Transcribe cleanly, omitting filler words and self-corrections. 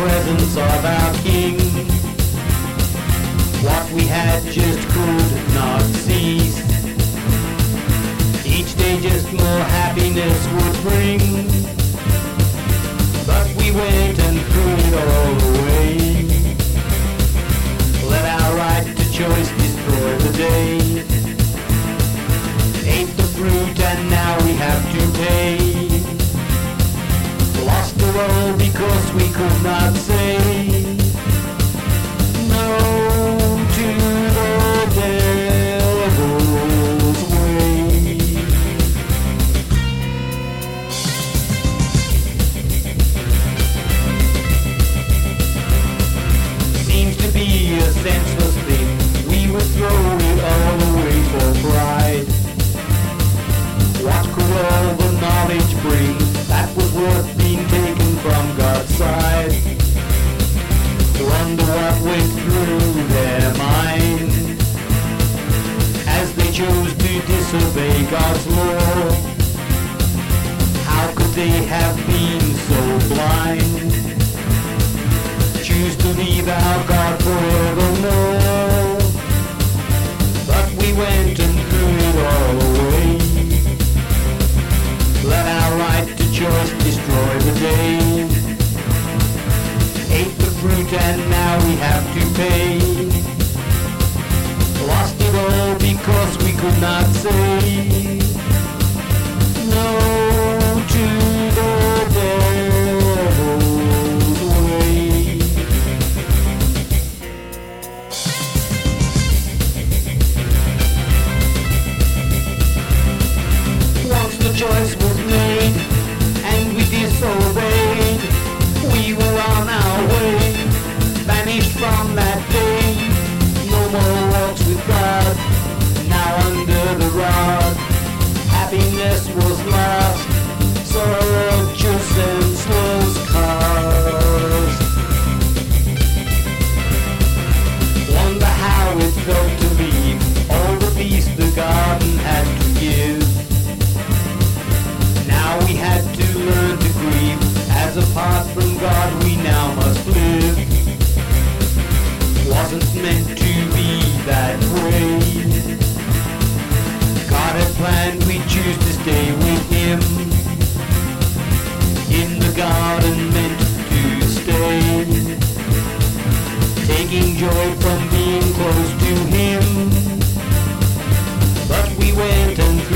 presence of our King. What we had just could not seize. Each day just more happiness would bring. But we went and threw it all away. Let our right to choice destroy the day. Ate the fruit and now we have to pay. Lost the world because we could not say no to the devil's way. Seems to be a senseless thing. We would throw it all away for pride. What could all the knowledge bring that was worth being taken from God's side? Wonder what went through their mind as they chose to disobey God's law. How could they have been so blind? Choose to leave our God forevermore. But we went and threw it all away. Let our right to choice destroy the day. Ate the fruit and now we have to pay. Lost it all because we could not say no to the devil's way. Once the choice was made and we disobeyed, we were on our way, vanished from that day. No more walks with God, now under the rod. Happiness was lost, searches and slows cars. Wonder how it felt to leave all the peace the garden had to give. Now we had to learn to grieve, as apart from God we now must live. Wasn't meant to be that way. God had planned we'd choose to stay with Him. In the garden meant to stay, taking joy from being close to Him. But we went and